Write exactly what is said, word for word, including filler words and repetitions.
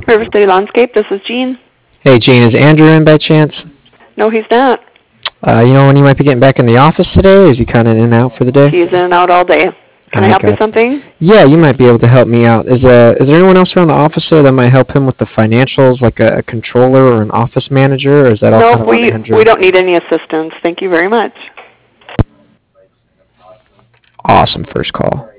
River City Landscape, this is Jean. Hey, Gene, is Andrew in by chance? No, he's not. Uh, you know when he might be getting back in the office today? Or is he kind of in and out for the day? He's in and out all day. Can I I help you got with something? Yeah, you might be able to help me out. Is uh, is there anyone else around the office there that might help him with the financials, like a, a controller or an office manager, or is that all kind Nope, of on we, Andrew? we don't need any assistance. Thank you very much. Awesome first call.